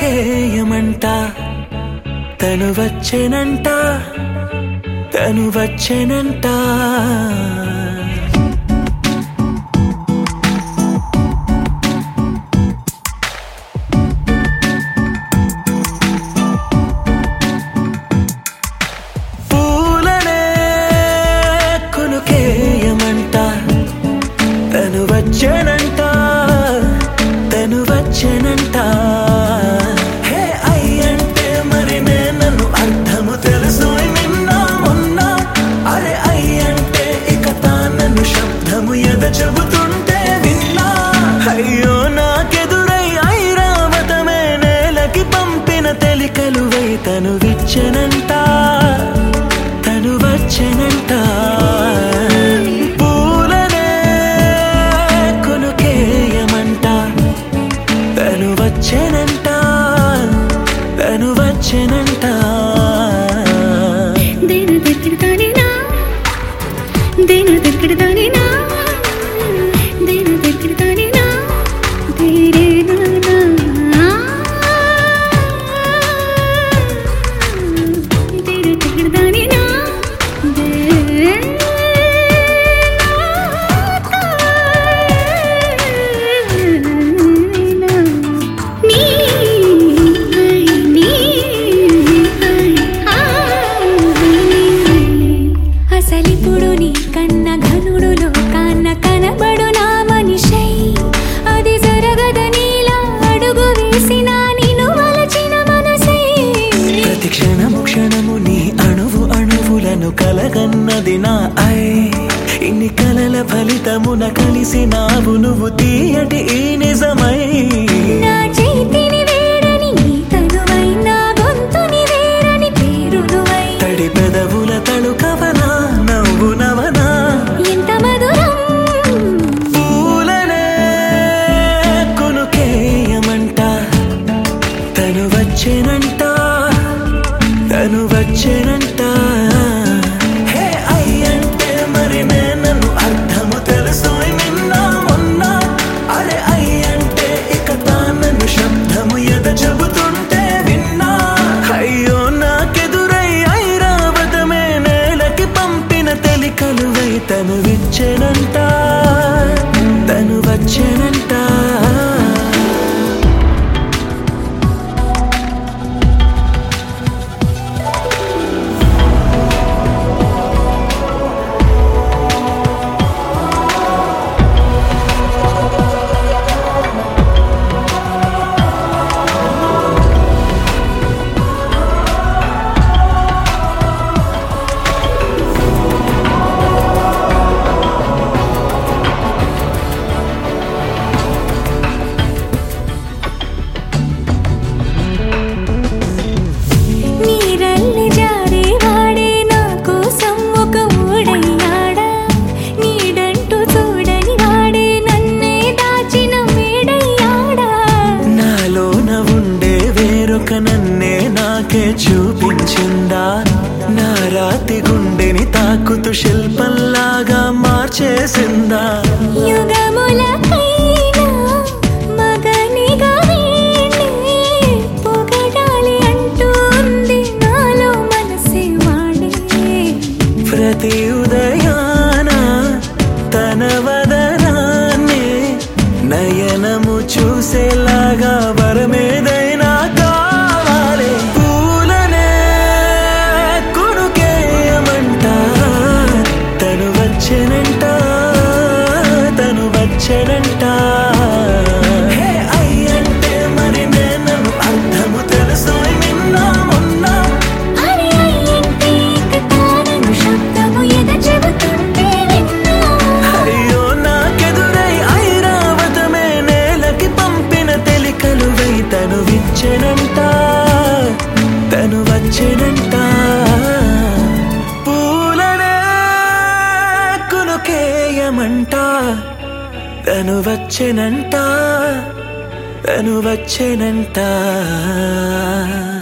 కొనుకేయమంట తను వచ్చెనంట తను వచ్చెనంట పూలనే కొనుకేయమంట తను వచ్చెనంట తను వచ్చెనంట హే అయ్యంటే మరి నేను అర్థము తెలుసు నిన్న మొన్న అరే అయ్యంటే ఇక తానను శబ్దము ఎద చెబుతుంటే విన్నా అయ్యో నాకెదురై ఐరావతమే నేలకి పంపిన తెలికలువై తను విచ్చెనంట తను వచ్చెనంట వచ్చెనంట తను వచ్చెనంట దేన దగ్గరదానినా దేన దగ్గరదానినా దేన దగ్గరదానినా దేరేనా దేన దగ్గరదానినా అసలిప్పుడు నీ కన్న ఘనుడులో కాన్న కనబడు నా మనిషై అది జరగదనిలా అడుగు వేసిన నిన్ను వలచిన మనసై ప్రతి క్షణము క్షణము నీ అణువు అణువులను కలగన్నది నా ఐ ఇన్ని కలల ఫలితమున కలిసినావు నువ్వు తీయటి ఈ నిజమై నా చేతిని వేడని నీ తనువై నా గొంతుని వేరని పేరు నువ్వై తడి పెదవుల తళుకవనా నవ్వు నవనా ఎంత మధురం పూలనే కొనుకేయమంట తను వచ్చెనంట తను వచ్చెనంట హే అయ్యంటే మరి నేను అర్థము తెలుసు నిన్న మొన్న అరే అయ్యంటే ఇక తానను శబ్దము ఎద చెబుతుంటే విన్నా అయ్యో నాకెదురై ఐరావతమే నేలకి పంపిన తెలికలువై తను విచ్చెనంట తను వచ్చెనంట నీరల్లి జారే వాడే నా కోసం ఒక ఊడయ్యాడా నీడంటూ చూడని వాడే నన్నే దాచిన మేడయ్యాడా నాలోన ఉండే వేరొక నన్నే నాకే చూపించిందా నా రాతి గుండెని తాకుతూ శిల్పంలాగా మార్చేసిందా యుగములకైనా మగనిగా వీణ్ణి పొగడాలి అంటూ ఉంది నాలో మనసే వాడే ప్రతి ఉదయాన తన వదనాన్ని నయనము చూసేలాగా వరమేదైనా కావాలి పూలనే కొనుకేయమంట తను వచ్చెనంట తను వచ్చెనంట హే అయ్యంటే మరి నేను అర్థము తెలుసు నిన్న మొన్న అరే అయ్యంటే ఇక తానను శబ్దము ఎద చెబుతుంటే విన్నా అయ్యో నాకెదురై ఐరావతమే నేలకి పంపిన తెలికలువై తను విచ్చెనంట తను వచ్చెనంట పూలనే కొనుకేయమంట తను వచ్చెనంట తను వచ్చెనంట